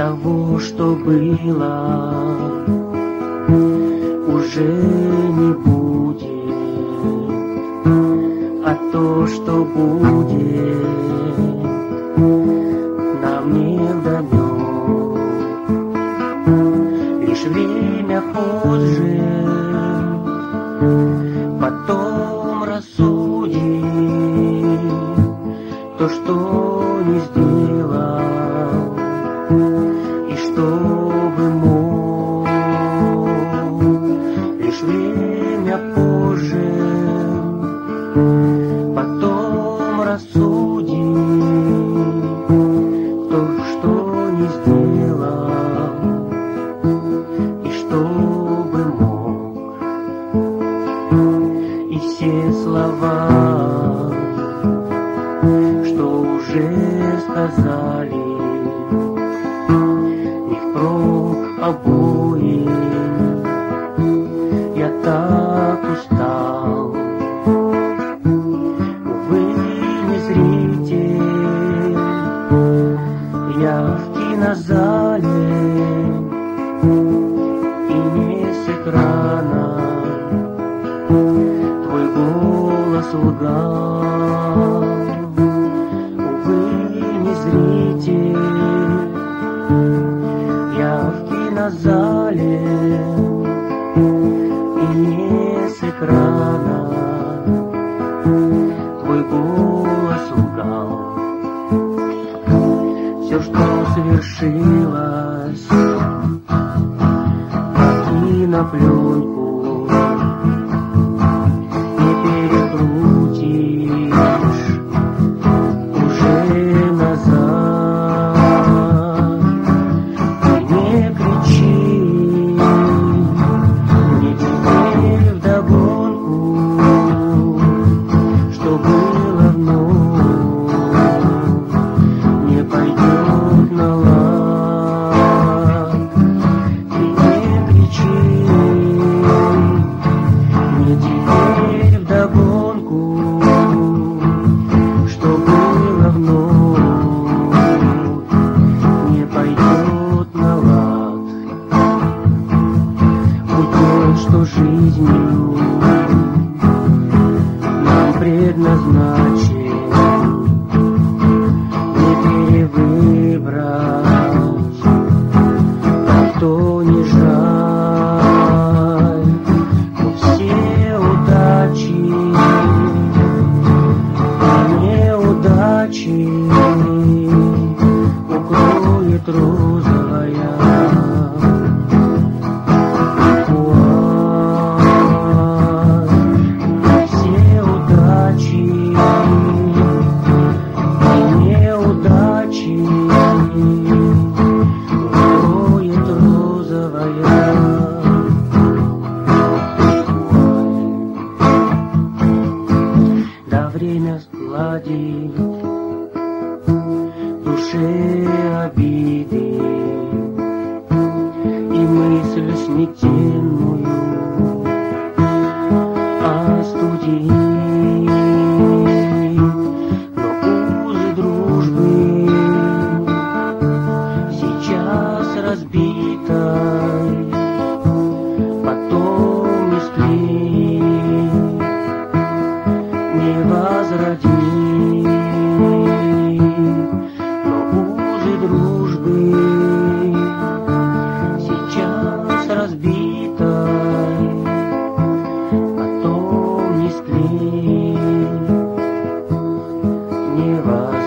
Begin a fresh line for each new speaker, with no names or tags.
Того, что было, уже не будет, а то, что будет, нам невдомёк. Лишь время позже потом рассудит то, что не сделал и что бы мог. Лишь время позже потом рассудит то, что не сделал и что бы мог. И все слова, что уже сказали, не впрок обоим. Я так устал, увы, не зритель, я в кинозале и не с экрана твой голос лгал. Увы, не зритель, я в кинозале и не с экрана твой голос лгал. Все, что свершилось, и на пленку не перекрутишь уже назад. Ты не кричи мне теперь вдогонку, что было вновь, не пойдет на лад. Ты не кричи мне теперь вдогонку, что было вновь, не пойдет на лад. Будь что жизнью нам предназначен, не перевыбрать, так то не жаль. Но все удачи и неудачи укроет розовая вуаль. Все удачи и неудачи укроет розовая вуаль. Да время сгладит душе обиды и мысль смятенную остудит. Но узы дружбы сейчас разбитой потом не склеить, не возродить. Но узы дружбы сейчас разбитой потом не склеить, не возродить.